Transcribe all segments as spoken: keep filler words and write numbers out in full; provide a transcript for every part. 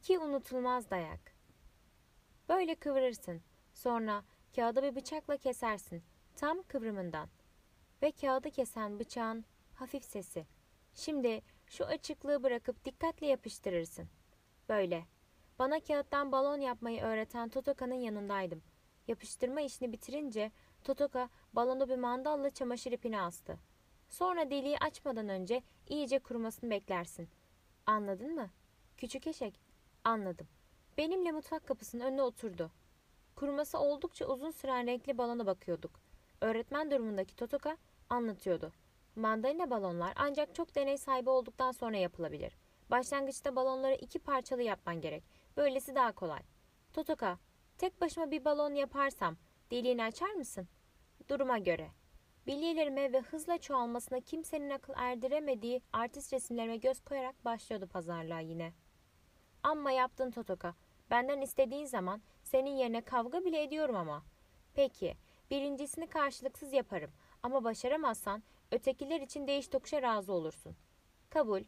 İki unutulmaz dayak. Böyle kıvırırsın. Sonra kağıdı bir bıçakla kesersin. Tam kıvrımından. Ve kağıdı kesen bıçağın hafif sesi. Şimdi şu açıklığı bırakıp dikkatle yapıştırırsın. Böyle. Bana kağıttan balon yapmayı öğreten Totoka'nın yanındaydım. Yapıştırma işini bitirince Totoka balonu bir mandalla çamaşır ipine astı. Sonra deliği açmadan önce iyice kurumasını beklersin. Anladın mı? Küçük eşek. Anladım. Benimle mutfak kapısının önüne oturdu. Kuruması oldukça uzun süren renkli balona bakıyorduk. Öğretmen durumundaki Totoka anlatıyordu. Mandalina balonlar ancak çok deney sahibi olduktan sonra yapılabilir. Başlangıçta balonları iki parçalı yapman gerek. Böylesi daha kolay. Totoka, tek başıma bir balon yaparsam deliğini açar mısın? Duruma göre. Bilyelerime ve hızla çoğalmasına kimsenin akıl erdiremediği artist resimlerime göz koyarak başlıyordu pazarlığa yine. Amma yaptın Totoka. Benden istediğin zaman senin yerine kavga bile ediyorum ama. Peki, birincisini karşılıksız yaparım ama başaramazsan ötekiler için değiş tokuşa razı olursun. Kabul.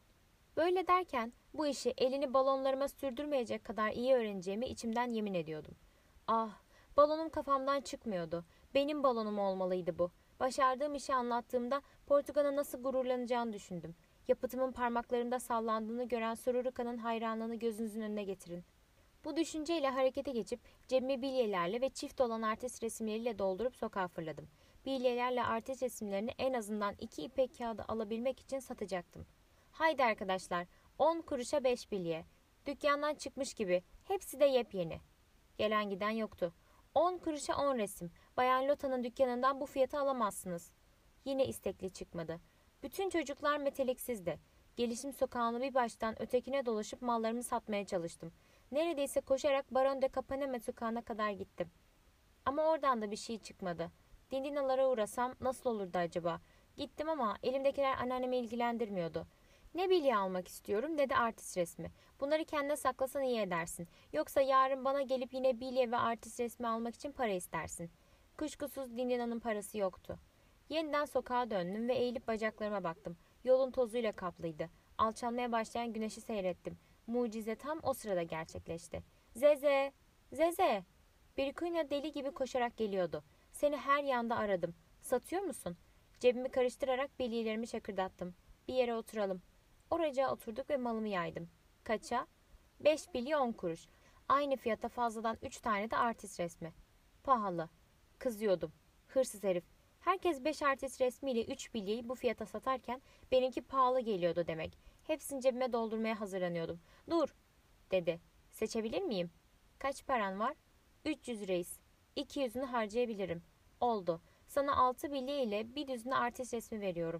Böyle derken bu işi elini balonlarıma sürdürmeyecek kadar iyi öğreneceğimi içimden yemin ediyordum. Ah, balonum kafamdan çıkmıyordu. Benim balonum olmalıydı bu. Başardığım işi anlattığımda Portaka'nın nasıl gururlanacağını düşündüm. Yapıtımın parmaklarımda sallandığını gören Sururuka'nın hayranlığını gözünüzün önüne getirin. Bu düşünceyle harekete geçip cebimi bilyelerle ve çift olan artist resimleriyle doldurup sokağa fırladım. Bilyelerle artist resimlerini en azından iki ipek kağıdı alabilmek için satacaktım. Haydi arkadaşlar, on kuruşa beş bilye. Dükkandan çıkmış gibi, hepsi de yepyeni. Gelen giden yoktu. On kuruşa on resim. Bayan Lota'nın dükkanından bu fiyatı alamazsınız. Yine istekli çıkmadı. Bütün çocuklar meteliksizdi. Gelişim sokağını bir baştan ötekine dolaşıp mallarımı satmaya çalıştım. Neredeyse koşarak Baron de Capanema sokağına kadar gittim. Ama oradan da bir şey çıkmadı. Dindinalara uğrasam nasıl olurdu acaba? Gittim ama elimdekiler anneannemi ilgilendirmiyordu. Ne bilye almak istiyorum ne de artist resmi. Bunları kendine saklasan iyi edersin. Yoksa yarın bana gelip yine bilye ve artist resmi almak için para istersin. Kuşkusuz Dindina'nın parası yoktu. Yeniden sokağa döndüm ve eğilip bacaklarıma baktım. Yolun tozuyla kaplıydı. Alçalmaya başlayan güneşi seyrettim. Mucize tam o sırada gerçekleşti. Zeze! Zeze! Birikunya deli gibi koşarak geliyordu. Seni her yanda aradım. Satıyor musun? Cebimi karıştırarak bilyelerimi şakırdattım. Bir yere oturalım. Oracığa oturduk ve malımı yaydım. Kaça? Beş bilye on kuruş. Aynı fiyata fazladan üç tane de artist resmi. Pahalı. Kızıyordum. Hırsız herif. Herkes beş artist resmiyle üç bilyeyi bu fiyata satarken benimki pahalı geliyordu demek. Hepsini cebime doldurmaya hazırlanıyordum. Dur, dedi. Seçebilir miyim? Kaç paran var? Üç yüz reis. İki yüzünü harcayabilirim. Oldu. Sana altı bilye ile bir düzine artist resmi veriyorum.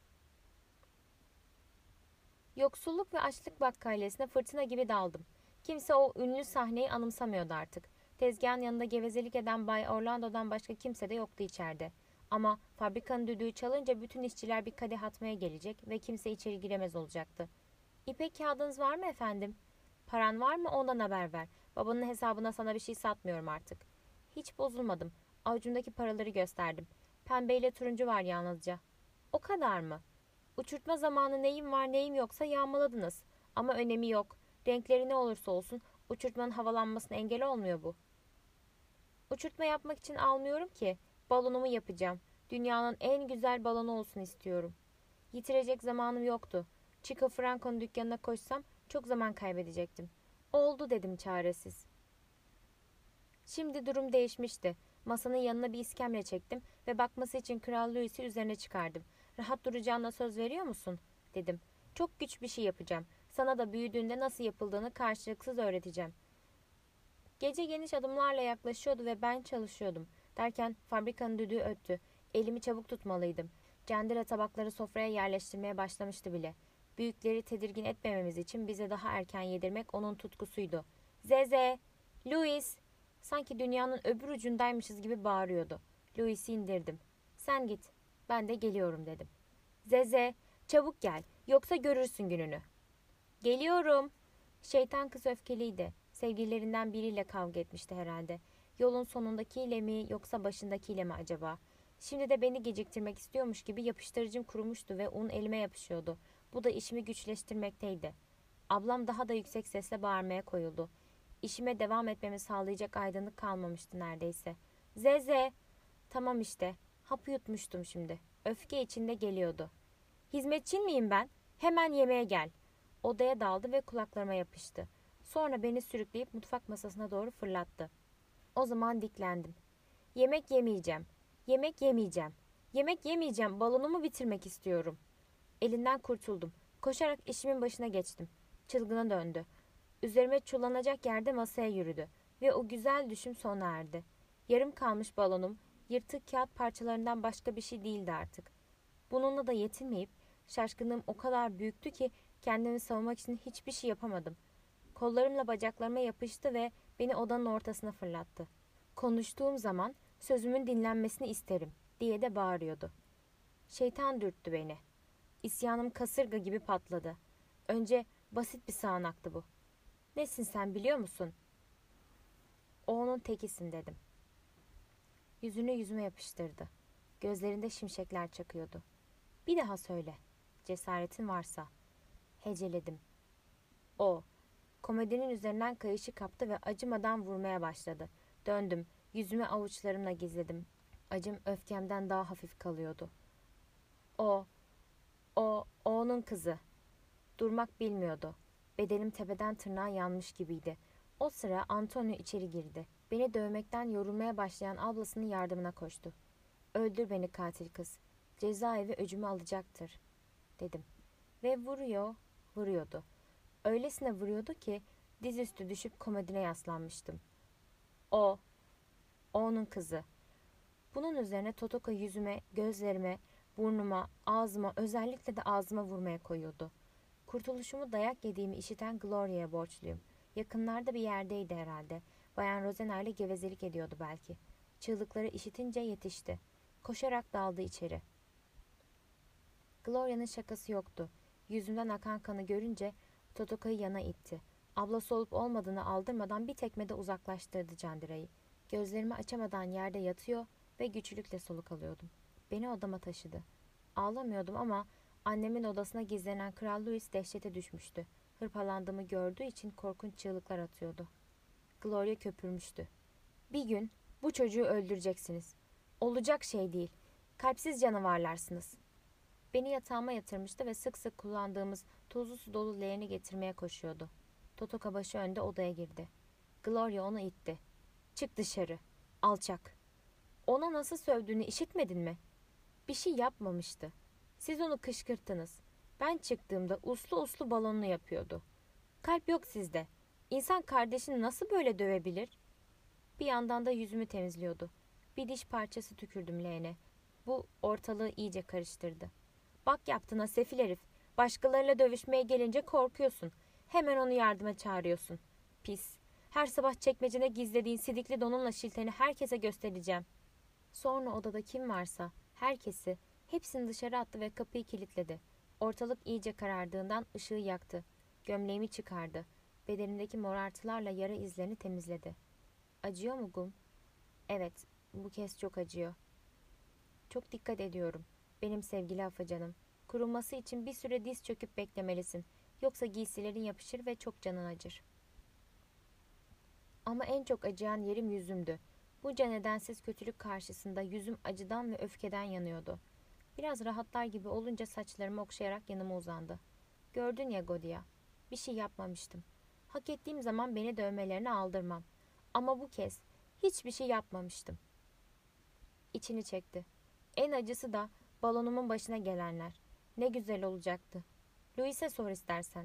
Yoksulluk ve açlık bakkalesine fırtına gibi daldım. Kimse o ünlü sahneyi anımsamıyordu artık. Tezgahın yanında gevezelik eden Bay Orlando'dan başka kimse de yoktu içeride. Ama fabrikanın düdüğü çalınca bütün işçiler bir kadeh atmaya gelecek ve kimse içeri giremez olacaktı. İpek kağıdınız var mı efendim? Paran var mı ondan haber ver. Babanın hesabına sana bir şey satmıyorum artık. Hiç bozulmadım. Avucumdaki paraları gösterdim. Pembeyle turuncu var yalnızca. O kadar mı? Uçurtma zamanı neyim var neyim yoksa yağmaladınız. Ama önemi yok. Renkleri ne olursa olsun uçurtmanın havalanmasına engel olmuyor bu. Uçurtma yapmak için almıyorum ki. Balonumu yapacağım. Dünyanın en güzel balonu olsun istiyorum. Yitirecek zamanım yoktu. Chico Franco'nun dükkanına koşsam çok zaman kaybedecektim. Oldu dedim çaresiz. Şimdi durum değişmişti. Masanın yanına bir iskemle çektim ve bakması için Kral Louis'i üzerine çıkardım. Rahat duracağına söz veriyor musun? Dedim. Çok güç bir şey yapacağım. Sana da büyüdüğünde nasıl yapıldığını karşılıksız öğreteceğim. Gece geniş adımlarla yaklaşıyordu ve ben çalışıyordum. Derken fabrikanın düdüğü öttü. Elimi çabuk tutmalıydım. Cendere tabakları sofraya yerleştirmeye başlamıştı bile. Büyükleri tedirgin etmememiz için bize daha erken yedirmek onun tutkusuydu. Zeze! Louis! Sanki dünyanın öbür ucundaymışız gibi bağırıyordu. Louis'i indirdim. Sen git. Ben de geliyorum dedim. Zeze! Çabuk gel. Yoksa görürsün gününü. Geliyorum. Şeytan kız öfkeliydi. Sevgililerinden biriyle kavga etmişti herhalde. Yolun sonundakiyle mi yoksa başındakiyle mi acaba? Şimdi de beni geciktirmek istiyormuş gibi yapıştırıcım kurumuştu ve un elime yapışıyordu. Bu da işimi güçleştirmekteydi. Ablam daha da yüksek sesle bağırmaya koyuldu. İşime devam etmemi sağlayacak aydınlık kalmamıştı neredeyse. Zeze! Tamam işte. Hapı yutmuştum şimdi. Öfke içinde geliyordu. Hizmetçin miyim ben? Hemen yemeğe gel. Odaya daldı ve kulaklarıma yapıştı. Sonra beni sürükleyip mutfak masasına doğru fırlattı. O zaman diklendim. Yemek yemeyeceğim. Yemek yemeyeceğim. Yemek yemeyeceğim. Balonumu bitirmek istiyorum. Elinden kurtuldum. Koşarak işimin başına geçtim. Çılgına döndü. Üzerime çullanacak yerde masaya yürüdü. Ve o güzel düşüm sona erdi. Yarım kalmış balonum, yırtık kağıt parçalarından başka bir şey değildi artık. Bununla da yetinmeyip, şaşkınlığım o kadar büyüktü ki kendimi savunmak için hiçbir şey yapamadım. Kollarımla bacaklarıma yapıştı ve beni odanın ortasına fırlattı. Konuştuğum zaman sözümün dinlenmesini isterim diye de bağırıyordu. Şeytan dürttü beni. İsyanım kasırga gibi patladı. Önce basit bir sağanaktı bu. Nesin sen biliyor musun? O onun tekisin dedim. Yüzünü yüzüme yapıştırdı. Gözlerinde şimşekler çakıyordu. Bir daha söyle. Cesaretin varsa. Heceledim. O. Komodinin üzerinden kayışı kaptı ve acımadan vurmaya başladı. Döndüm. Yüzümü avuçlarımla gizledim. Acım öfkemden daha hafif kalıyordu. O. O. O onun kızı. Durmak bilmiyordu. Bedenim tepeden tırnağa yanmış gibiydi. O sıra Antonio içeri girdi. Beni dövmekten yorulmaya başlayan ablasının yardımına koştu. Öldür beni katil kız. Cezaevi öcümü alacaktır, dedim. Ve vuruyor, vuruyordu. Öylesine vuruyordu ki dizüstü düşüp komodine yaslanmıştım. O, o onun kızı. Bunun üzerine Totoka yüzüme, gözlerime, burnuma, ağzıma, özellikle de ağzıma vurmaya koyuyordu. Kurtuluşumu dayak yediğimi işiten Gloria'ya borçluyum. Yakınlarda bir yerdeydi herhalde. Bayan Rosena ile gevezelik ediyordu belki. Çığlıkları işitince yetişti. Koşarak daldı içeri. Gloria'nın şakası yoktu. Yüzümden akan kanı görünce Totoka'yı yana itti. Ablası olup olmadığını aldırmadan bir tekmede uzaklaştırdı Candira'yı. Gözlerimi açamadan yerde yatıyor ve güçlükle soluk alıyordum. Beni odama taşıdı. Ağlamıyordum ama annemin odasına gizlenen Kral Louis dehşete düşmüştü. Hırpalandığımı gördüğü için korkunç çığlıklar atıyordu. Gloria köpürmüştü. Bir gün bu çocuğu öldüreceksiniz. Olacak şey değil. Kalpsiz canavarlarsınız. Beni yatağıma yatırmıştı ve sık sık kullandığımız tuzlu su dolu leğeni getirmeye koşuyordu. Totoka başı önde odaya girdi. Gloria onu itti. Çık dışarı. Alçak. Ona nasıl sövdüğünü işitmedin mi? Bir şey yapmamıştı. Siz onu kışkırttınız. Ben çıktığımda uslu uslu balonunu yapıyordu. Kalp yok sizde. İnsan kardeşini nasıl böyle dövebilir? Bir yandan da yüzümü temizliyordu. Bir diş parçası tükürdüm leğene. Bu ortalığı iyice karıştırdı. Bak yaptığına sefil herif. Başkalarıyla dövüşmeye gelince korkuyorsun. Hemen onu yardıma çağırıyorsun. Pis. Her sabah çekmecene gizlediğin sidikli donunla şilteni herkese göstereceğim. Sonra odada kim varsa herkesi, hepsini dışarı attı ve kapıyı kilitledi. Ortalık iyice karardığından ışığı yaktı. Gömleğimi çıkardı. Bedenimdeki morartılarla yara izlerini temizledi. Acıyor mu Gum? Evet, bu kez çok acıyor. Çok dikkat ediyorum. Benim sevgili afacanım. Kuruması için bir süre diz çöküp beklemelisin. Yoksa giysilerin yapışır ve çok canın acır. Ama en çok acıyan yerim yüzümdü. Bunca nedensiz kötülük karşısında yüzüm acıdan ve öfkeden yanıyordu. Biraz rahatlar gibi olunca saçlarımı okşayarak yanıma uzandı. Gördün ya Godia, bir şey yapmamıştım. Hak ettiğim zaman beni dövmelerine aldırmam. Ama bu kez hiçbir şey yapmamıştım. İçini çekti. En acısı da balonumun başına gelenler. Ne güzel olacaktı. Louis'e sor istersen.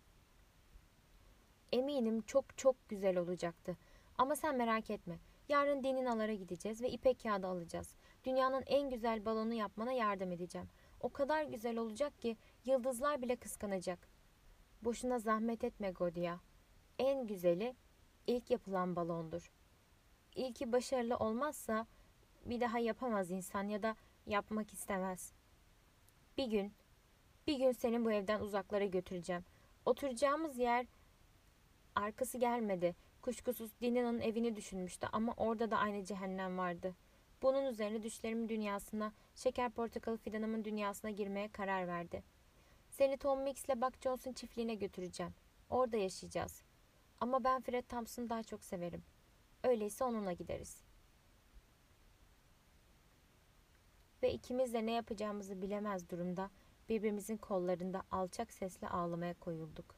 Eminim çok çok güzel olacaktı. Ama sen merak etme. Yarın Deninalara gideceğiz ve ipek kağıdı alacağız. Dünyanın en güzel balonu yapmana yardım edeceğim. O kadar güzel olacak ki yıldızlar bile kıskanacak. Boşuna zahmet etme Godia. En güzeli ilk yapılan balondur. İlki başarılı olmazsa bir daha yapamaz insan ya da yapmak istemez. Bir gün, bir gün seni bu evden uzaklara götüreceğim. Oturacağımız yer arkası gelmedi. Kuşkusuz Dina'nın evini düşünmüştü ama orada da aynı cehennem vardı. Bunun üzerine düşlerimin dünyasına, şeker portakalı fidanımın dünyasına girmeye karar verdi. Seni Tom Mix'le Buck Jones'un çiftliğine götüreceğim. Orada yaşayacağız. Ama ben Fred Thompson'ı daha çok severim. Öyleyse onunla gideriz. Ve ikimiz de ne yapacağımızı bilemez durumda birbirimizin kollarında alçak sesle ağlamaya koyulduk.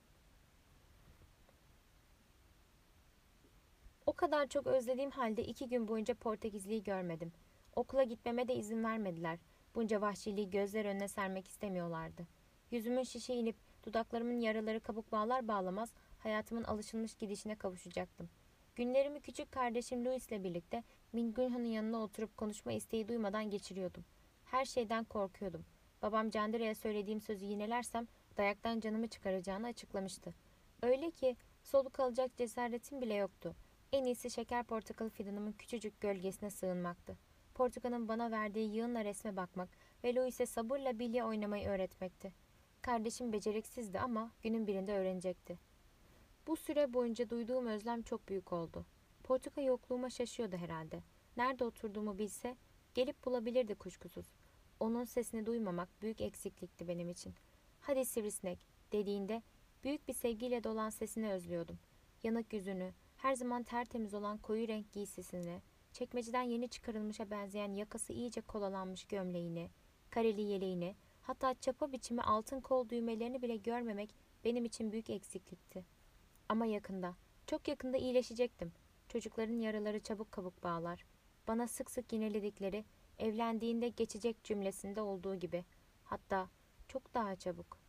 O kadar çok özlediğim halde iki gün boyunca Portekizli'yi görmedim. Okula gitmeme de izin vermediler. Bunca vahşiliği gözler önüne sermek istemiyorlardı. Yüzümün şişe inip dudaklarımın yaraları kabuk bağlar bağlamaz hayatımın alışılmış gidişine kavuşacaktım. Günlerimi küçük kardeşim Louis'le birlikte Mingunho'nun yanına oturup konuşma isteği duymadan geçiriyordum. Her şeyden korkuyordum. Babam Candire'ye söylediğim sözü yinelersem dayaktan canımı çıkaracağını açıklamıştı. Öyle ki soluk alacak cesaretim bile yoktu. En iyisi şeker portakal fidanımın küçücük gölgesine sığınmaktı. Portakalın bana verdiği yığınla resme bakmak ve Louis'e sabırla bilye oynamayı öğretmekti. Kardeşim beceriksizdi ama günün birinde öğrenecekti. Bu süre boyunca duyduğum özlem çok büyük oldu. Portakal yokluğuma şaşıyordu herhalde. Nerede oturduğumu bilse gelip bulabilirdi kuşkusuz. Onun sesini duymamak büyük eksiklikti benim için. Hadi sivrisinek dediğinde büyük bir sevgiyle dolan sesini özlüyordum. Yanık yüzünü, her zaman tertemiz olan koyu renk giysisini, çekmeceden yeni çıkarılmışa benzeyen yakası iyice kolalanmış gömleğini, kareli yeleğini, hatta çapa biçimi altın kol düğmelerini bile görmemek benim için büyük eksiklikti. Ama yakında, çok yakında iyileşecektim. Çocukların yaraları çabuk kabuk bağlar. Bana sık sık yineledikleri, evlendiğinde geçecek cümlesinde olduğu gibi. Hatta çok daha çabuk.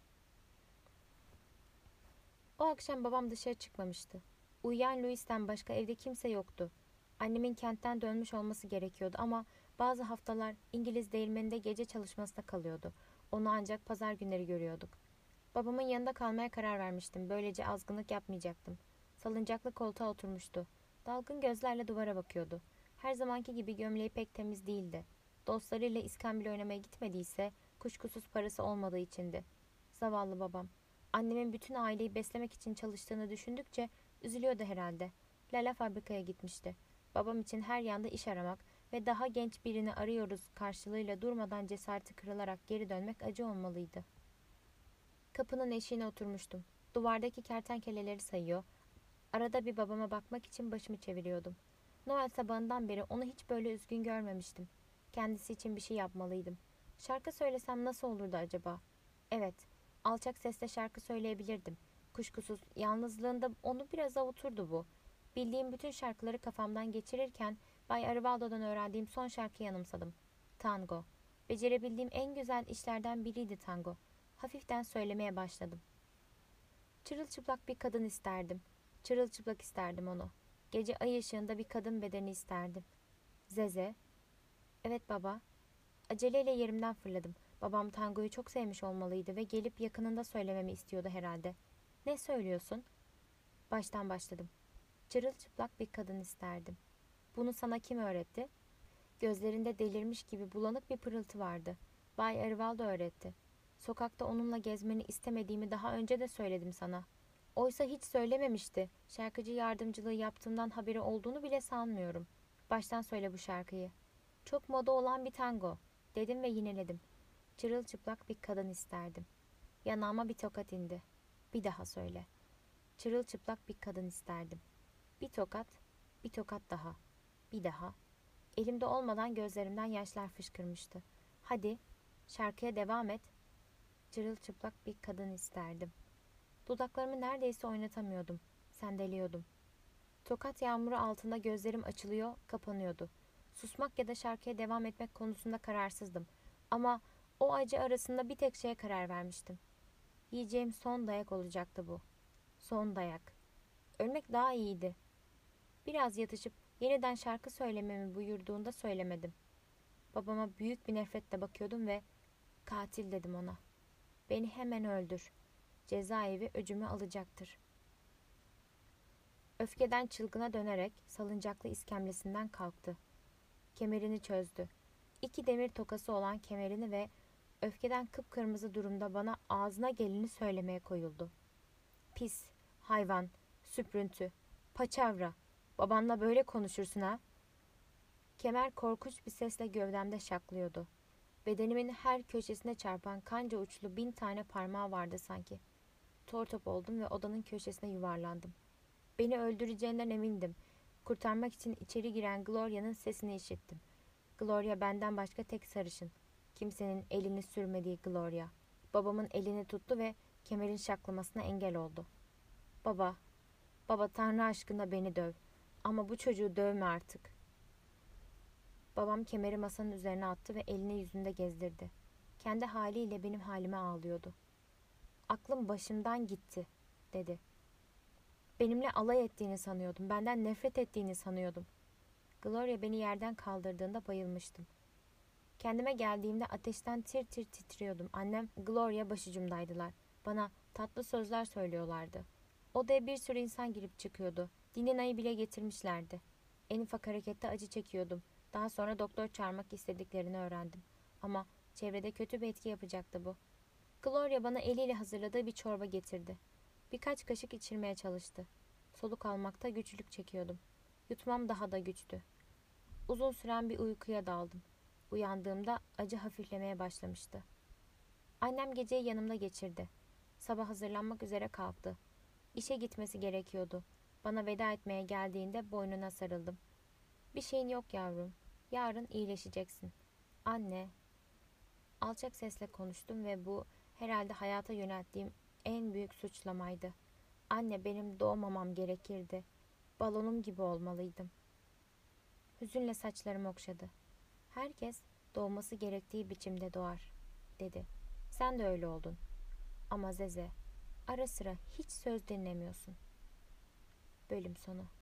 O akşam babam dışarı çıkmamıştı. Uyuyan Louis'ten başka evde kimse yoktu. Annemin kentten dönmüş olması gerekiyordu ama bazı haftalar İngiliz değirmeninde gece çalışmasına kalıyordu. Onu ancak pazar günleri görüyorduk. Babamın yanında kalmaya karar vermiştim. Böylece azgınlık yapmayacaktım. Salıncaklı koltuğa oturmuştu. Dalgın gözlerle duvara bakıyordu. Her zamanki gibi gömleği pek temiz değildi. Dostlarıyla iskambil oynamaya gitmediyse kuşkusuz parası olmadığı içindi. Zavallı babam. Annemin bütün aileyi beslemek için çalıştığını düşündükçe üzülüyordu herhalde. Lala fabrikaya gitmişti. Babam için her yanda iş aramak ve daha genç birini arıyoruz karşılığıyla durmadan cesareti kırılarak geri dönmek acı olmalıydı. Kapının eşiğine oturmuştum. Duvardaki kertenkeleleri sayıyor. Arada bir babama bakmak için başımı çeviriyordum. Noel sabahından beri onu hiç böyle üzgün görmemiştim. Kendisi için bir şey yapmalıydım. Şarkı söylesem nasıl olurdu acaba? Evet, alçak sesle şarkı söyleyebilirdim. Kuşkusuz yalnızlığında onu biraz avuturdu bu. Bildiğim bütün şarkıları kafamdan geçirirken Bay Arıvaldo'dan öğrendiğim son şarkıyı anımsadım. Tango. Becerebildiğim en güzel işlerden biriydi tango. Hafiften söylemeye başladım. Çırılçıplak bir kadın isterdim. Çırılçıplak isterdim onu. Gece ay ışığında bir kadın bedeni isterdim. Zeze. Evet baba. Aceleyle yerimden fırladım. Babam tangoyu çok sevmiş olmalıydı ve gelip yakınında söylememi istiyordu herhalde. Ne söylüyorsun? Baştan başladım. Çırılçıplak bir kadın isterdim. Bunu sana kim öğretti? Gözlerinde delirmiş gibi bulanık bir pırıltı vardı. Bay Arvaldo öğretti. Sokakta onunla gezmeni istemediğimi daha önce de söyledim sana. Oysa hiç söylememişti. Şarkıcı yardımcılığı yaptığımdan haberi olduğunu bile sanmıyorum. Baştan söyle bu şarkıyı. Çok moda olan bir tango, dedim ve yineledim. Çırılçıplak bir kadın isterdim. Yanağıma bir tokat indi. Bir daha söyle. Çırılçıplak bir kadın isterdim. Bir tokat, bir tokat daha. Bir daha. Elimde olmadan gözlerimden yaşlar fışkırmıştı. Hadi, şarkıya devam et. Çırılçıplak bir kadın isterdim. Dudaklarımı neredeyse oynatamıyordum. Sendeliyordum. Tokat yağmuru altında gözlerim açılıyor, kapanıyordu. Susmak ya da şarkıya devam etmek konusunda kararsızdım. Ama o acı arasında bir tek şeye karar vermiştim. Yiyeceğim son dayak olacaktı bu. Son dayak. Ölmek daha iyiydi. Biraz yatışıp yeniden şarkı söylememi buyurduğunda söylemedim. Babama büyük bir nefretle bakıyordum ve katil dedim ona. Beni hemen öldür. Cezaevi öcümü alacaktır. Öfkeden çılgına dönerek salıncaklı iskemlesinden kalktı. Kemerini çözdü. İki demir tokası olan kemerini ve öfkeden kıpkırmızı durumda bana ağzına geleni söylemeye koyuldu. Pis, hayvan, süprüntü, paçavra. Babanla böyle konuşursun ha? Kemer korkunç bir sesle gövdemde şaklıyordu. Bedenimin her köşesine çarpan kanca uçlu bin tane parmağı vardı sanki. tortop oldum ve odanın köşesine yuvarlandım. Beni öldüreceğinden emindim. Kurtarmak için içeri giren Gloria'nın sesini işittim. Gloria benden başka tek sarışın. Kimsenin elini sürmediği Gloria. Babamın elini tuttu ve kemerin şaklamasına engel oldu. Baba, baba Tanrı aşkına beni döv. Ama bu çocuğu dövme artık. Babam kemeri masanın üzerine attı ve elini yüzünde gezdirdi. Kendi haliyle benim halime ağlıyordu. Aklım başımdan gitti, dedi. Benimle alay ettiğini sanıyordum. Benden nefret ettiğini sanıyordum. Gloria beni yerden kaldırdığında bayılmıştım. Kendime geldiğimde ateşten tir tir titriyordum. Annem, Gloria başucumdaydılar. Bana tatlı sözler söylüyorlardı. Odaya bir sürü insan girip çıkıyordu. Dinina'yı bile getirmişlerdi. En ufak harekette acı çekiyordum. Daha sonra doktor çağırmak istediklerini öğrendim. Ama çevrede kötü bir etki yapacaktı bu. Gloria bana eliyle hazırladığı bir çorba getirdi. Birkaç kaşık içirmeye çalıştı. Soluk almakta güçlük çekiyordum. Yutmam daha da güçtü. Uzun süren bir uykuya daldım. Uyandığımda acı hafiflemeye başlamıştı. Annem geceyi yanımda geçirdi. Sabah hazırlanmak üzere kalktı. İşe gitmesi gerekiyordu. Bana veda etmeye geldiğinde boynuna sarıldım. Bir şeyin yok yavrum. Yarın iyileşeceksin. Anne. Alçak sesle konuştum ve bu herhalde hayata yönelttiğim en büyük suçlamaydı. Anne, benim doğmamam gerekirdi. Balonum gibi olmalıydım. Hüzünle saçlarımı okşadı. Herkes doğması gerektiği biçimde doğar, dedi. Sen de öyle oldun. Ama Zeze, ara sıra hiç söz dinlemiyorsun. Bölüm sonu.